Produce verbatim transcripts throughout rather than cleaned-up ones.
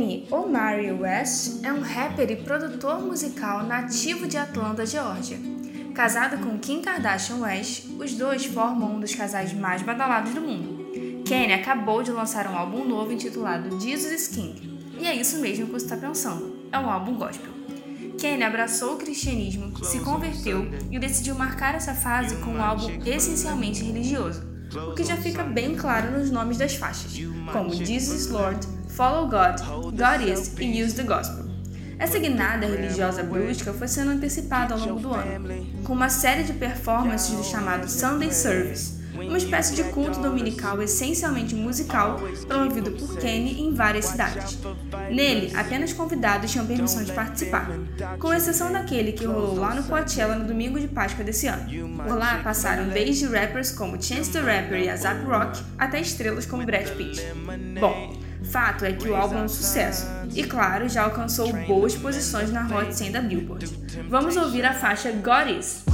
Kanye Omari West é um rapper e produtor musical nativo de Atlanta, Geórgia. Casado com Kim Kardashian West, os dois formam um dos casais mais badalados do mundo. Kanye acabou de lançar um álbum novo intitulado Jesus is King, e é isso mesmo que você está pensando, é um álbum gospel. Kanye abraçou o cristianismo, se converteu e decidiu marcar essa fase com um álbum essencialmente religioso, o que já fica bem claro nos nomes das faixas, como Jesus is Lord, Follow God, God Is e Use the Gospel. Essa guinada religiosa brusca foi sendo antecipada ao longo do ano, com uma série de performances do chamado Sunday Service, uma espécie de culto dominical essencialmente musical promovido por Kanye em várias cidades. Nele, apenas convidados tinham permissão de participar, com exceção daquele que rolou lá no Coachella no domingo de Páscoa desse ano. Por lá passaram desde rappers como Chance the Rapper e A$AP Rocky até estrelas como Brad Pitt. Bom, fato é que o álbum é um sucesso, e claro, já alcançou boas posições na Hot cem da Billboard. Vamos ouvir a faixa God Is.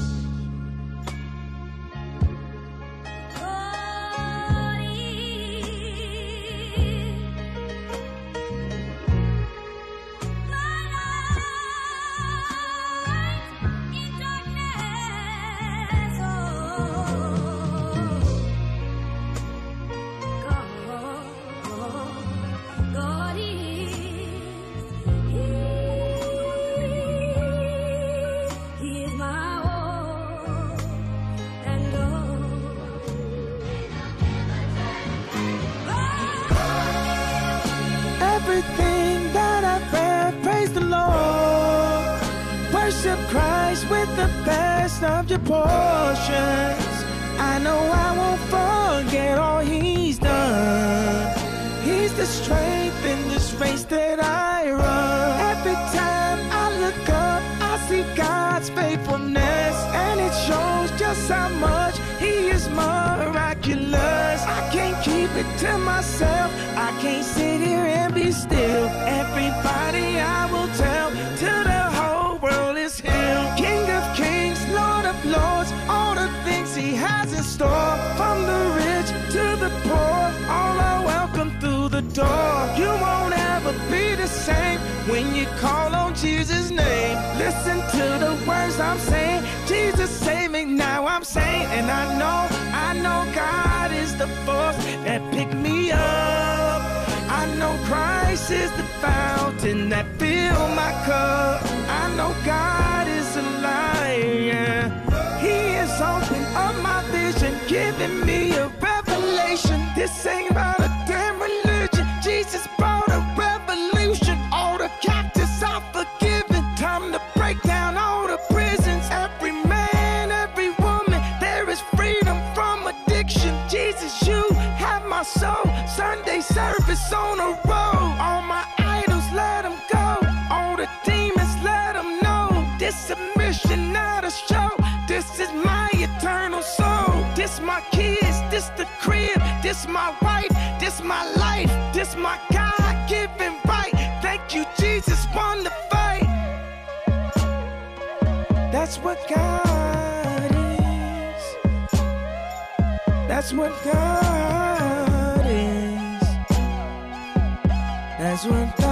Everything that I've read, praise the Lord. Worship Christ with the best of your portions. I know I won't forget all He's done. He's the strength in this race that I run. Every time I look up, I see God's faithfulness, and it shows just how much He is miraculous. I can't keep it to myself, I can't sit here and be still. Everybody I will tell, till the whole world is healed. King of kings, Lord of lords, all the things He has in store. From the rich to the poor, all are welcome through the door. You won't ever be the same when you call on Jesus' name. Listen to the words I'm saying, Jesus save me, now I'm saying. And I know, I know God is the force that picked me up. I know Christ is the fountain that filled my cup. I know God is alive. He has opened up my vision, giving me a revelation. This ain't about a damn religion. Jesus brought a revolution. All the captives are forgiven. Time to break down all the prisons. Every man, every woman, there is freedom from addiction. Jesus, you have my soul. Sunday service on the road. All my idols, let them go. All the demons, let them know. This submission, not a show. This is my eternal soul. This my kids, this the crib. This my wife, this my life. This my God-given right. Thank you, Jesus, won the fight. That's what God is. That's what God is. That's what God